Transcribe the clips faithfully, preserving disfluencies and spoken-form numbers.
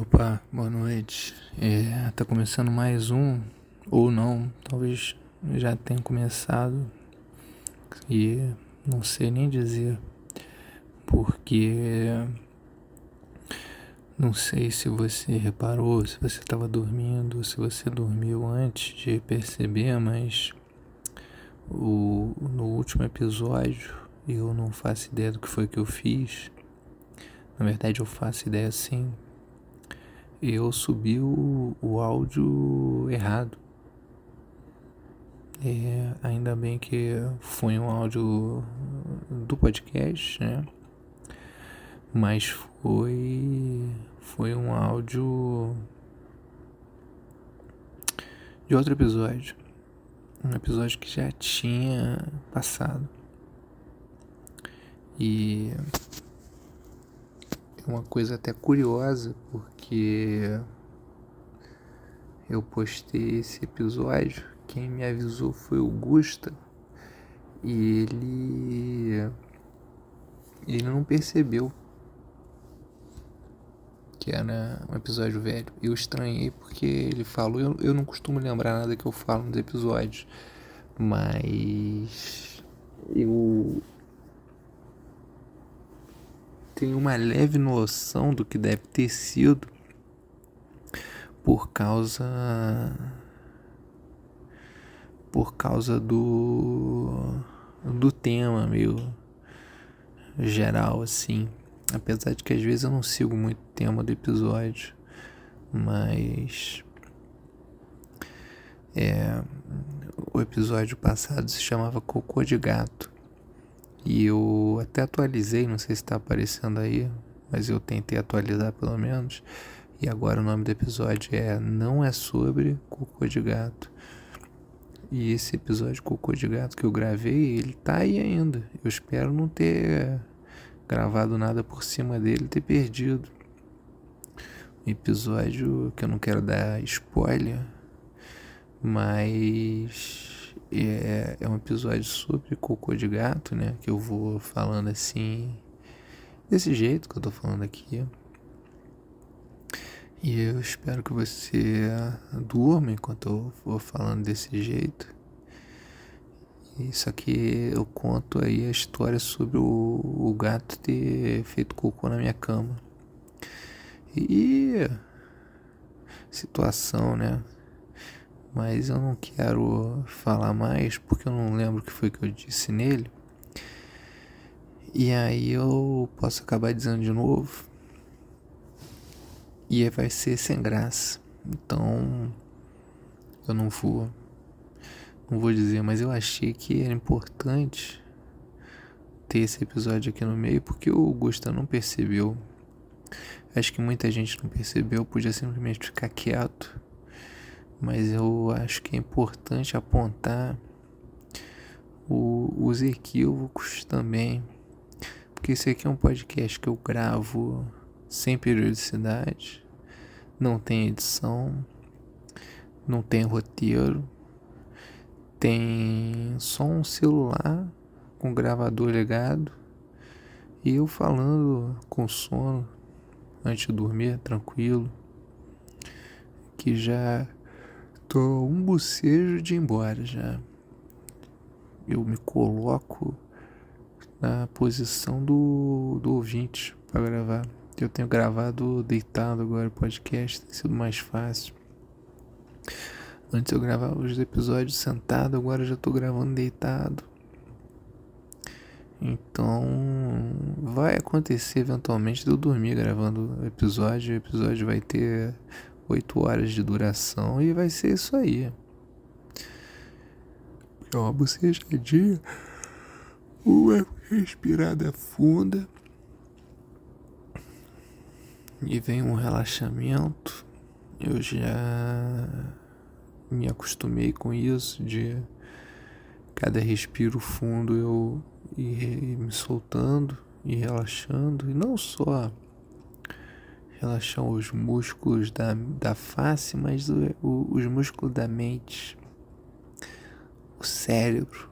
Opa, boa noite. É, tá começando mais um, ou não, talvez já tenha começado e não sei nem dizer, porque não sei se você reparou, se você estava dormindo, se você dormiu antes de perceber, mas o, no último episódio eu não faço ideia do que foi que eu fiz. Na verdade eu faço ideia sim. Eu subi o, o áudio errado. É, ainda bem que foi um áudio do podcast, né? Mas foi foi um áudio de outro episódio, um episódio que já tinha passado. E é uma coisa até curiosa, porque eu postei esse episódio, quem me avisou foi o Gusta, e ele ele não percebeu que era um episódio velho. Eu estranhei porque ele falou, eu, eu não costumo lembrar nada que eu falo nos episódios, mas eu tenho uma leve noção do que deve ter sido por causa por causa do do tema meio geral assim. Apesar de que às vezes eu não sigo muito o tema do episódio, mas é, o episódio passado se chamava Cocô de Gato. E eu até atualizei, não sei se está aparecendo aí, mas eu tentei atualizar pelo menos. E agora o nome do episódio é Não é sobre Cocô de Gato. E esse episódio Cocô de Gato que eu gravei, ele tá aí ainda. Eu espero não ter gravado nada por cima dele e ter perdido. Um episódio que eu não quero dar spoiler, mas é, é um episódio sobre cocô de gato, né? Que eu vou falando assim, desse jeito que eu tô falando aqui. E eu espero que você durma enquanto eu vou falando desse jeito. Isso aqui eu conto aí a história sobre o, o gato ter feito cocô na minha cama. E situação, né? Mas eu não quero falar mais porque eu não lembro o que foi que eu disse nele. E aí eu posso acabar dizendo de novo. E aí vai ser sem graça. Então eu não vou. Não vou dizer, mas eu achei que era importante ter esse episódio aqui no meio porque o Gusta não percebeu. Acho que muita gente não percebeu, podia simplesmente ficar quieto. Mas eu acho que é importante apontar o, os equívocos também. Porque esse aqui é um podcast que eu gravo sem periodicidade, não tem edição, não tem roteiro, tem só um celular com gravador ligado e eu falando com sono antes de dormir, tranquilo, que já tô um bocejo de ir embora já. Eu me coloco na posição do, do ouvinte para gravar. Eu tenho gravado deitado agora o podcast, tem sido mais fácil. Antes eu gravava os episódios sentado, agora eu já tô gravando deitado. Então vai acontecer eventualmente de eu dormir gravando o episódio. O episódio vai ter oito horas de duração e vai ser isso aí. É uma bocejadinha, uma respirada funda e vem um relaxamento. Eu já me acostumei com isso, de cada respiro fundo eu ir me soltando e relaxando, e não só relaxar os músculos da, da face, mas o, o, os músculos da mente, o cérebro,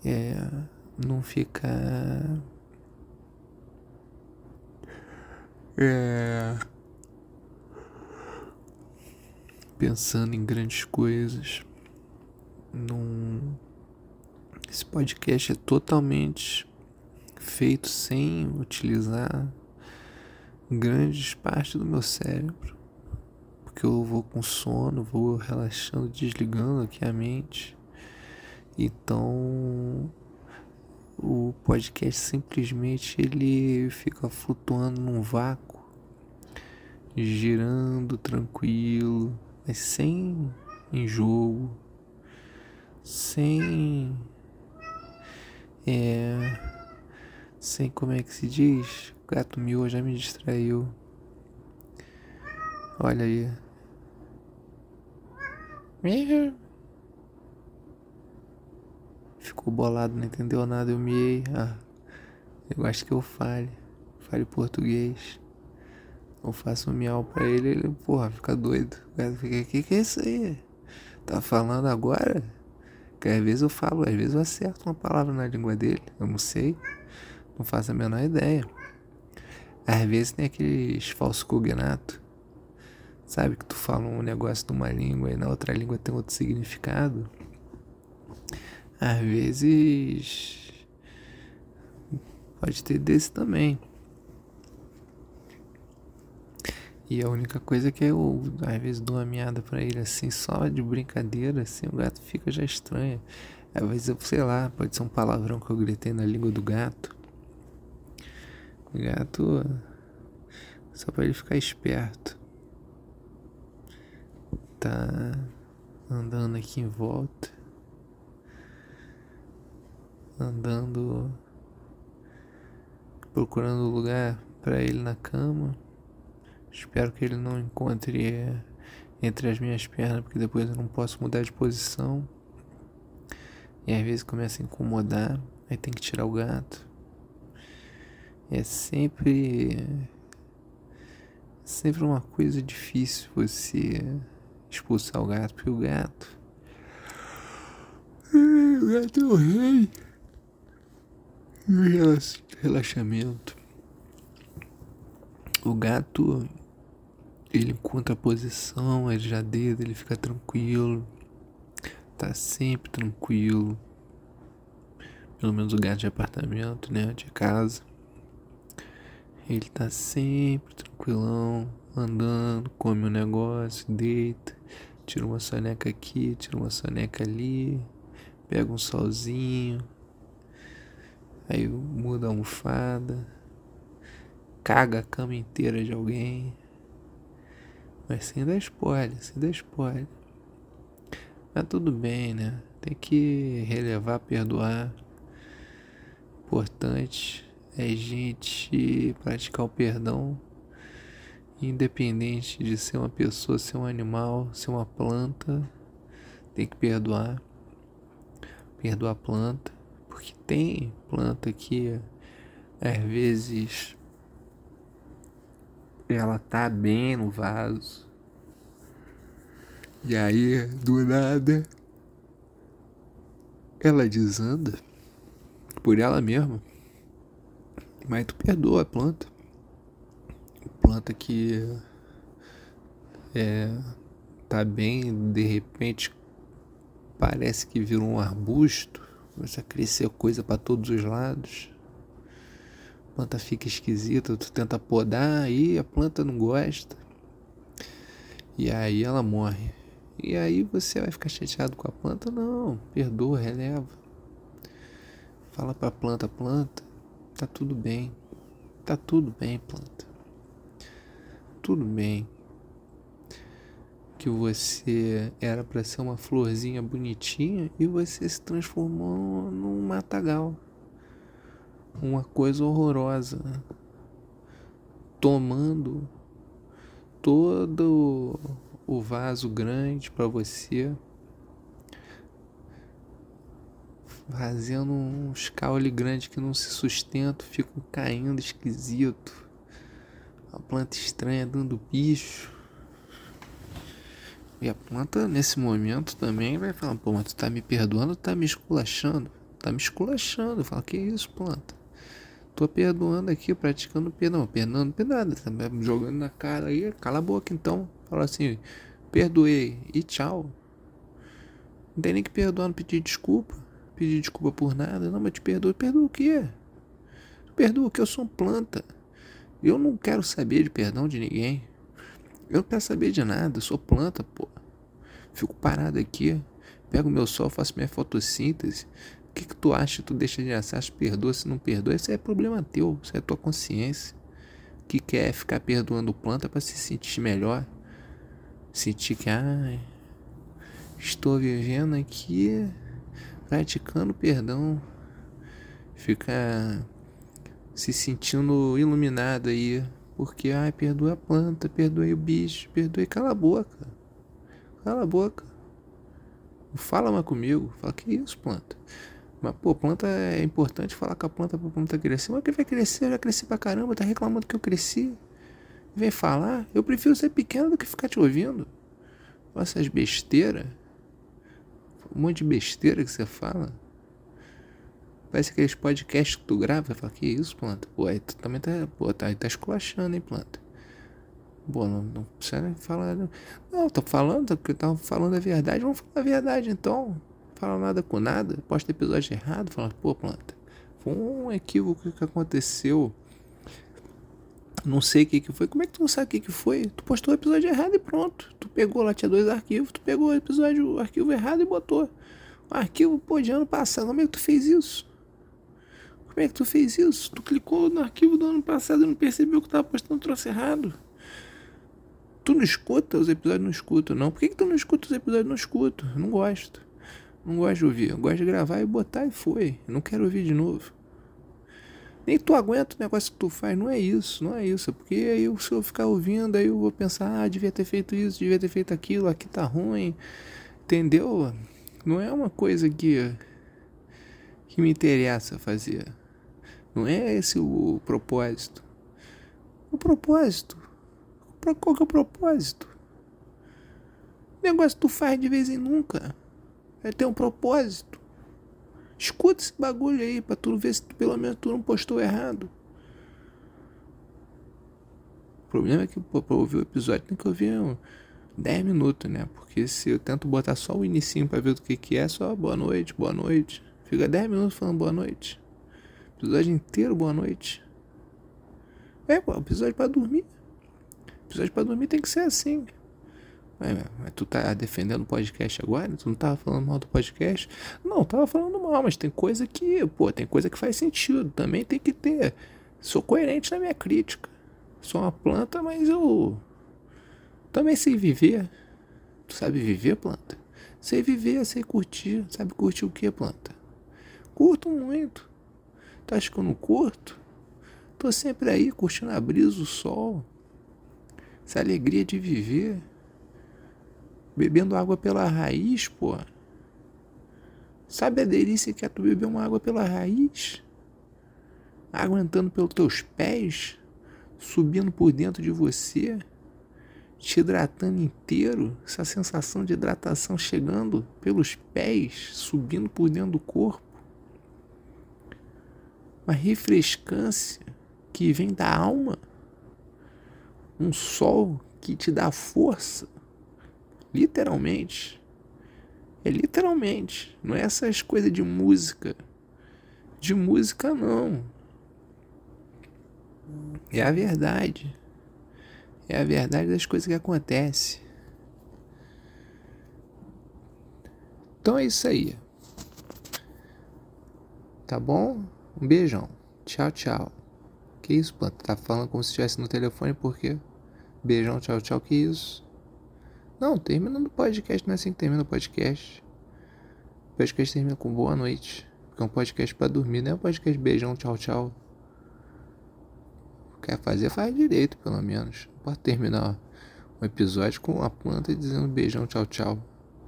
é, não ficar É... Pensando em grandes coisas. Num... Esse podcast é totalmente feito sem utilizar grandes partes do meu cérebro. Porque eu vou com sono, vou relaxando, desligando aqui a mente. Então... O podcast simplesmente ele fica flutuando num vácuo, girando tranquilo, mas sem enjoo, sem é, sem como é que se diz? O gato miou já me distraiu. Olha aí. Ficou bolado, não entendeu nada, eu miei. Ah, eu acho que eu fale. Fale português. Eu faço um miau pra ele, ele, porra, fica doido. O cara fica, que que é isso aí? Tá falando agora? Que às vezes eu falo, às vezes eu acerto uma palavra na língua dele. Eu não sei. Não faço a menor ideia. Às vezes tem aqueles falsos cognatos. Sabe que tu fala um negócio de uma língua e na outra língua tem outro significado. Às vezes pode ter desse também. E a única coisa que eu às vezes dou uma miada pra ele assim, só de brincadeira, assim, o gato fica já estranho. Às vezes eu, sei lá, pode ser um palavrão que eu gritei na língua do gato. O gato, só pra ele ficar esperto. Tá andando aqui em volta. Andando, procurando lugar pra ele na cama. Espero que ele não encontre é, entre as minhas pernas, porque depois eu não posso mudar de posição. E às vezes começa a incomodar, aí tem que tirar o gato. É sempre sempre uma coisa difícil você expulsar o gato, porque o gato o gato é o rei do relaxamento. O gato, ele encontra a posição, ele já deita, ele fica tranquilo, tá sempre tranquilo. Pelo menos o gato de apartamento, né, de casa. Ele tá sempre tranquilão, andando, come um negócio, deita, tira uma soneca aqui, tira uma soneca ali, pega um solzinho, aí muda a almofada, caga a cama inteira de alguém, mas sem dar spoiler, sem dar spoiler. Mas tudo bem, né? Tem que relevar, perdoar. Importante é a gente praticar o perdão, independente de ser uma pessoa, ser um animal, ser uma planta. Tem que perdoar. Perdoar a planta, porque tem planta que às vezes ela tá bem no vaso e aí do nada ela desanda por ela mesma, mas tu perdoa a planta. Planta que é, tá bem, de repente parece que virou um arbusto, começa a crescer coisa para todos os lados. A planta fica esquisita, tu tenta podar e a planta não gosta. E aí ela morre. E aí você vai ficar chateado com a planta? Não, perdoa, releva. Fala pra planta, planta, tá tudo bem. Tá tudo bem, planta. Tudo bem. Que você era pra ser uma florzinha bonitinha e você se transformou num matagal. Uma coisa horrorosa. Tomando todo o vaso grande pra você. Fazendo uns caule grandes que não se sustentam, ficam caindo esquisito. A planta estranha dando bicho. E a planta nesse momento também vai falar, pô, mas tu tá me perdoando ou tá me esculachando? Tá me esculachando. Fala, que isso, planta? Tô perdoando aqui, praticando perdão. Perdão, não nada. Tá me jogando na cara aí. Cala a boca então. Fala assim, perdoei e tchau. Não tem nem que perdoar, não pedir desculpa. Pedir desculpa por nada. Não, mas te perdoa. Perdoa o quê? Perdoa que eu sou planta. Eu não quero saber de perdão de ninguém. Eu não quero saber de nada. Eu sou planta, pô. Fico parado aqui. Pego meu sol, faço minha fotossíntese. O que, que tu acha? Tu deixa de assar, se perdoa, se não perdoa. Isso é problema teu. Isso é tua consciência. Que quer ficar perdoando planta para se sentir melhor. Sentir que, ah, estou vivendo aqui, praticando perdão. Ficar se sentindo iluminado aí. Porque, ai, perdoa a planta, perdoei o bicho, perdoei. Cala a boca. Cala a boca. Não fala mais comigo. Fala, que isso, planta? Mas, pô, planta é importante falar com a planta pra planta crescer. Mas que vai crescer? Eu já cresci pra caramba. Tá reclamando que eu cresci. Vem falar. Eu prefiro ser pequeno do que ficar te ouvindo. Essas besteiras. Um monte de besteira que você fala. Parece aqueles podcasts que tu grava. Fala, que isso, planta? Pô, aí tu também tá. Pô, tá, aí tá esculachando, hein, planta? Pô, não, não precisa nem falar. Não, não tô falando, porque eu tava falando a verdade. Vamos falar a verdade então. Não fala nada com nada. Posta episódio errado. Fala, pô, planta. Foi um equívoco que aconteceu. Não sei o que que foi. Como é que tu não sabe o que que foi? Tu postou o episódio errado e pronto. Tu pegou lá, tinha dois arquivos. Tu pegou o episódio, o arquivo errado e botou. O arquivo, pô, de ano passado. Como é que tu fez isso? Como é que tu fez isso? Tu clicou no arquivo do ano passado e não percebeu que tava postando um troço errado. Tu não escuta os episódios? Não escuto, não. Por que, que tu não escuta os episódios? Não escuto. Não gosto. Não gosto de ouvir. Eu gosto de gravar e botar e foi. Eu não quero ouvir de novo. Nem tu aguenta o negócio que tu faz. Não é isso, não é isso. Porque aí se eu ficar ouvindo, aí eu vou pensar, ah, devia ter feito isso, devia ter feito aquilo, aqui tá ruim. Entendeu? Não é uma coisa que, que me interessa fazer. Não é esse o propósito. O propósito. Qual que é o propósito? O negócio que tu faz de vez em nunca. Vai ter um propósito. Escuta esse bagulho aí pra tu ver se tu, pelo menos tu não postou errado. O problema é que pô, pra ouvir o episódio tem que ouvir um dez minutos, né? Porque se eu tento botar só o inicinho pra ver do que que é, só boa noite, boa noite. Fica dez minutos falando boa noite. Episódio inteiro, boa noite. É, pô, episódio pra dormir. Episódio pra dormir tem que ser assim. Mas, mas tu tá defendendo o podcast agora? Tu não tava falando mal do podcast? Não, tava falando mal, mas tem coisa que, pô, tem coisa que faz sentido. Também tem que ter. Sou coerente na minha crítica. Sou uma planta, mas eu também sei viver. Tu sabe viver, planta? Sei viver, sei curtir. Sabe curtir o que, planta? Curto muito. Tu acha que eu não curto? Tô sempre aí curtindo a brisa, o sol. Essa alegria de viver. Bebendo água pela raiz, pô. Sabe a delícia que é tu beber uma água pela raiz? Água entrando pelos teus pés, subindo por dentro de você, te hidratando inteiro. Essa sensação de hidratação chegando pelos pés, subindo por dentro do corpo. Uma refrescância que vem da alma. Um sol que te dá força. Literalmente. É literalmente. Não é essas coisas de música. De música não. É a verdade. É a verdade das coisas que acontecem. Então é isso aí. Tá bom? Um beijão. Tchau, tchau. Que isso, planta? Tá falando como se estivesse no telefone, por quê? Beijão, tchau, tchau. Que isso? Não, terminando o podcast, não é assim que termina o podcast. O podcast termina com boa noite. Porque é um podcast pra dormir, não é um podcast beijão, tchau, tchau. Quer fazer, faz direito, pelo menos. Não pode terminar um episódio com a planta dizendo beijão, tchau, tchau.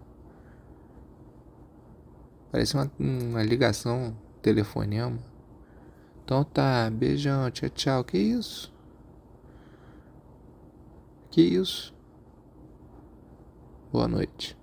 Parece uma, uma ligação, um telefonema. Então tá, beijão, tchau, tchau. Que isso? Que isso? Boa noite.